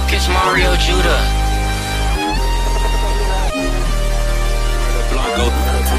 It's Mario Judah. Blanco.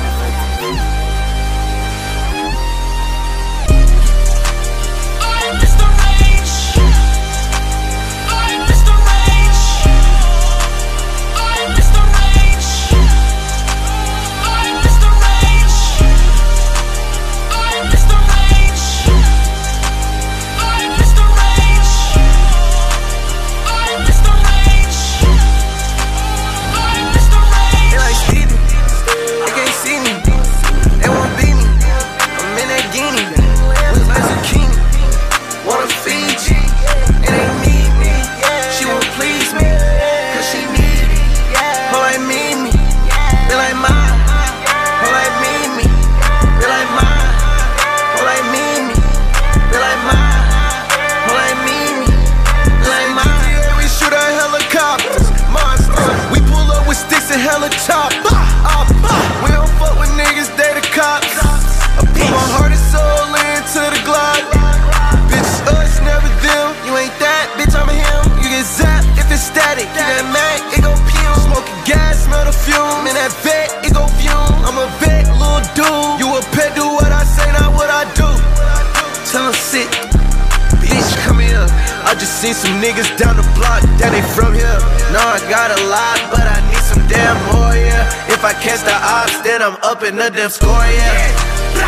Hella chop. We don't fuck with niggas, they the cops. I put my heart and soul into the Glock. Bitch, us, never them. You ain't that, bitch, I'm him. You get zapped if it's static. You get mad, it go fume. Smoking gas, smell the fume. In that vet, it go fume. I'm a vet, little dude. You a pet, do what I say, not what I do. Tell him sit. Bitch, come here. I just seen some niggas down the block that ain't from here. No, I got a lot, but I need some damn more, yeah. If I catch the ops, then I'm up in the damn score, yeah.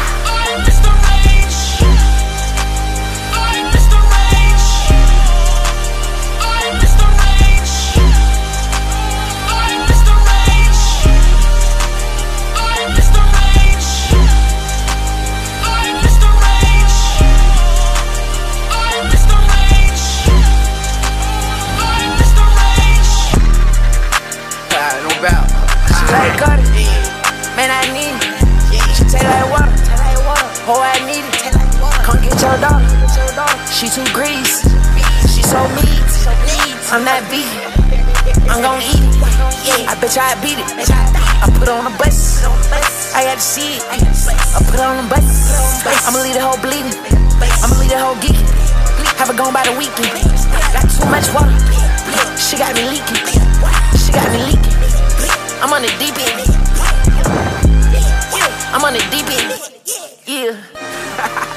She like Cardi, man, I need it. She taste like water, oh, I need it. Come get your daughter, she too greasy, she so meat. I'm not vegan, I'm gon' eat it. I bet you I beat it. I put on a bus, I got to see it. I put on a bus, I'ma leave the whole bleeding, I'ma leave the whole geeking. Have it gone by the weekend. Got too much water, she got me leaking, she got me leaking. I'm on the deep end. I'm on the deep end. Yeah.